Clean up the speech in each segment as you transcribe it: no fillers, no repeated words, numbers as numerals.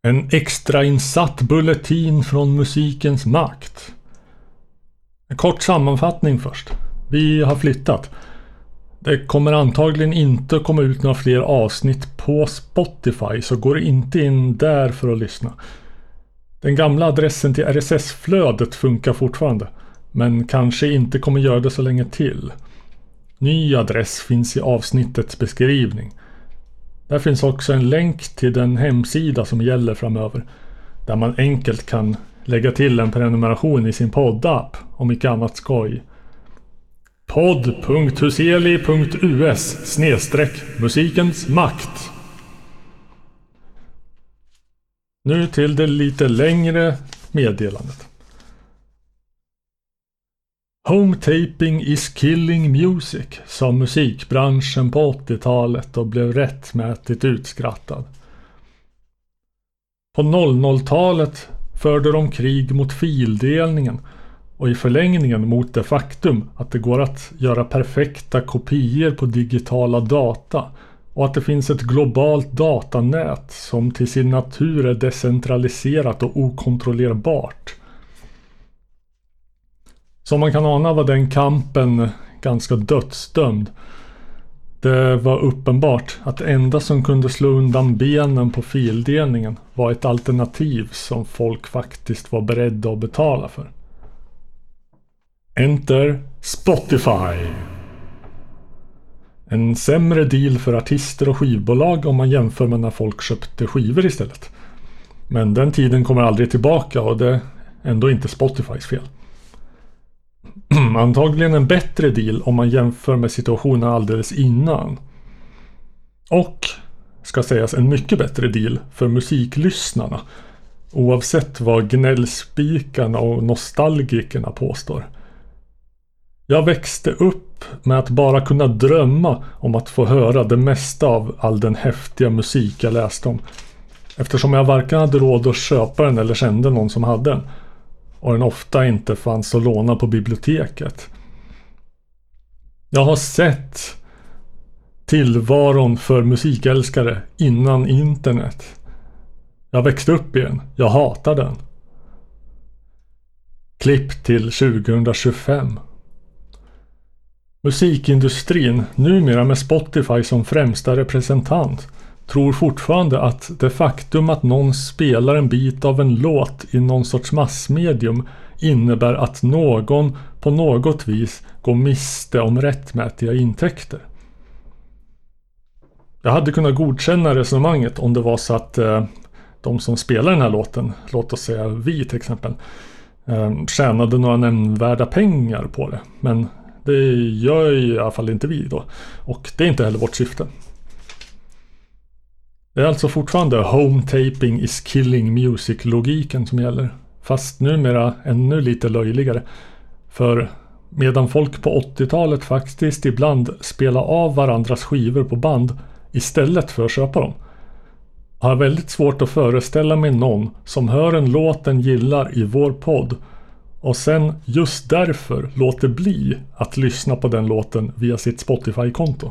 En extrainsatt bulletin från musikens makt. En kort sammanfattning först. Vi har flyttat. Det kommer antagligen inte att komma ut några fler avsnitt på Spotify, så går inte in där för att lyssna. Den gamla adressen till RSS-flödet funkar fortfarande, men kanske inte kommer göra det så länge till. Ny adress finns i avsnittets beskrivning. Där finns också en länk till den hemsida som gäller framöver, där man enkelt kan lägga till en prenumeration i sin poddapp om mycket annat skoj. podd.huseli.us/musikens makt. Nu till det lite längre meddelandet. Home taping is killing music, sa musikbranschen på 80-talet och blev rättmätigt utskrattad. På 00-talet förde de krig mot fildelningen och i förlängningen mot det faktum att det går att göra perfekta kopior på digitala data och att det finns ett globalt datanät som till sin natur är decentraliserat och okontrollerbart. Som man kan ana var den kampen ganska dödsdömd. Det var uppenbart att det enda som kunde slå undan benen på fildelningen var ett alternativ som folk faktiskt var beredda att betala för. Enter Spotify. En sämre deal för artister och skivbolag om man jämför med när folk köpte skivor istället. Men den tiden kommer aldrig tillbaka och det är ändå inte Spotifys fel. Antagligen en bättre deal om man jämför med situationen alldeles innan. Och, ska sägas, en mycket bättre deal för musiklyssnarna, oavsett vad gnällspikarna och nostalgikerna påstår. Jag växte upp med att bara kunna drömma om att få höra det mesta av all den häftiga musik jag läste om, eftersom jag varken hade råd att köpa den eller kände någon som hade den. Och den ofta inte fanns att låna på biblioteket. Jag har sett tillvaron för musikälskare innan internet. Jag växte upp i den. Jag hatar den. Klipp till 2025. Musikindustrin, numera med Spotify som främsta representant, tror fortfarande att det faktum att någon spelar en bit av en låt i någon sorts massmedium innebär att någon på något vis går miste om rättmätiga intäkter. Jag hade kunnat godkänna resonemanget om det var så att de som spelar den här låten, låt oss säga vi till exempel, tjänade några nämnvärda pengar på det. Men det gör i alla fall inte vi då. Och det är inte heller vårt syfte. Det är alltså fortfarande home taping is killing music-logiken som gäller. Fast numera ännu lite löjligare. För medan folk på 80-talet faktiskt ibland spelar av varandras skivor på band istället för att köpa dem, har jag väldigt svårt att föreställa mig någon som hör en låt den gillar i vår podd och sen just därför låter bli att lyssna på den låten via sitt Spotify-konto.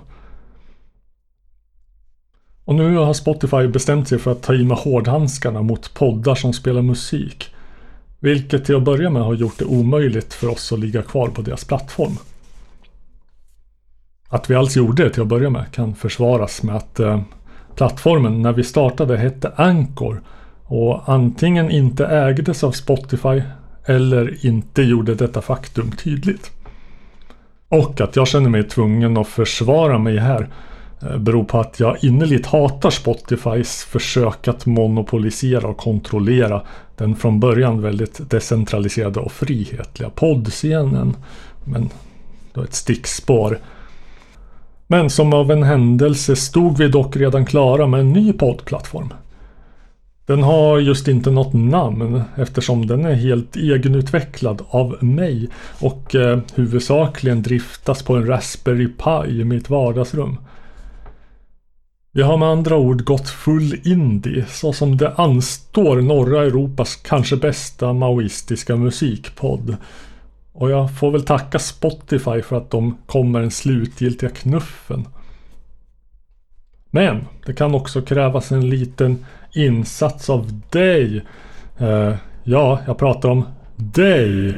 Och nu har Spotify bestämt sig för att ta i med hårdhandskarna mot poddar som spelar musik, vilket till att börja med har gjort det omöjligt för oss att ligga kvar på deras plattform. Att vi alls gjorde det till att börja med kan försvaras med att plattformen när vi startade hette Anchor och antingen inte ägdes av Spotify eller inte gjorde detta faktum tydligt. Och att jag känner mig tvungen att försvara mig här beror på att jag innerligt hatar Spotifys försök att monopolisera och kontrollera den från början väldigt decentraliserade och frihetliga poddscenen. Men då ett stickspår. Men som av en händelse stod vi dock redan klara med en ny poddplattform. Den har just inte något namn eftersom den är helt egenutvecklad av mig och huvudsakligen driftas på en Raspberry Pi i mitt vardagsrum. Vi har med andra ord gått full indie så som det anstår norra Europas kanske bästa maoistiska musikpodd. Och jag får väl tacka Spotify för att de kommer den slutgiltiga knuffen. Men det kan också krävas en liten insats av dig. Ja, jag pratar om dig,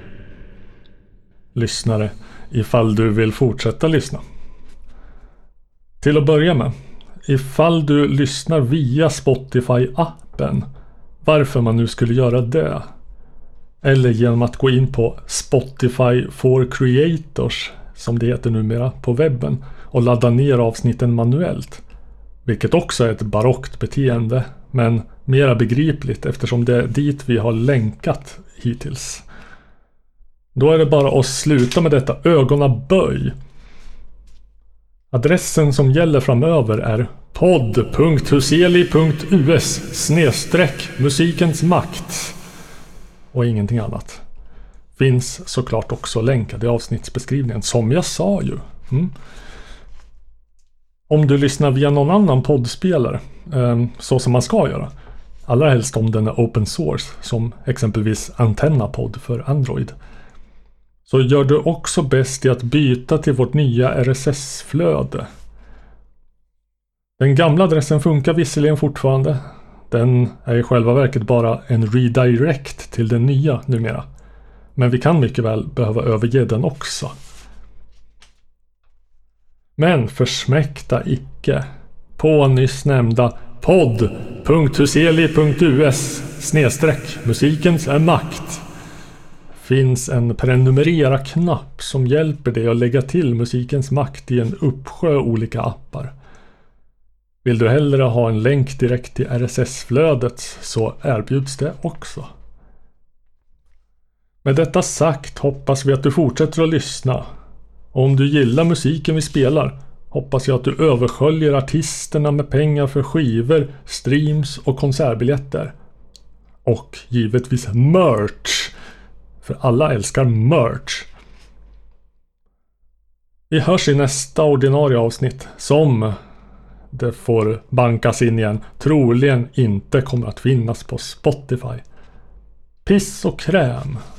lyssnare, ifall du vill fortsätta lyssna. Till att börja med, ifall du lyssnar via Spotify-appen, varför man nu skulle göra det, eller genom att gå in på Spotify for Creators, som det heter numera, på webben och ladda ner avsnitten manuellt, vilket också är ett barockt beteende, men mera begripligt eftersom det är dit vi har länkat hittills. Då är det bara att sluta med detta ögonaböj. Adressen som gäller framöver är podd.huseli.us/musikens makt och ingenting annat. Finns såklart också länkad i avsnittsbeskrivningen, som jag sa ju. Om du lyssnar via någon annan poddspelare, så som man ska göra, allra helst om den är open source, som exempelvis AntennaPod för Android, så gör du också bäst i att byta till vårt nya RSS-flöde. Den gamla adressen funkar visserligen fortfarande. Den är i själva verket bara en redirect till den nya numera. Men vi kan mycket väl behöva överge den också. Men försmäkta icke. På nyss nämnda podd.huseli.us/musikens är makt finns en prenumerera-knapp som hjälper dig att lägga till musikens makt i en uppsjö olika appar. Vill du hellre ha en länk direkt till RSS-flödet så erbjuds det också. Med detta sagt hoppas vi att du fortsätter att lyssna. Och om du gillar musiken vi spelar hoppas jag att du översköljer artisterna med pengar för skivor, streams och konsertbiljetter. Och givetvis merch. För alla älskar merch. Vi hörs i nästa ordinarie avsnitt som, det får bankas in igen, troligen inte kommer att finnas på Spotify. Piss och kräm.